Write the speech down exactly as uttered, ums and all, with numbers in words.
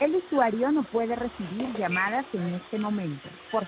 El usuario no puede recibir llamadas en este momento. Por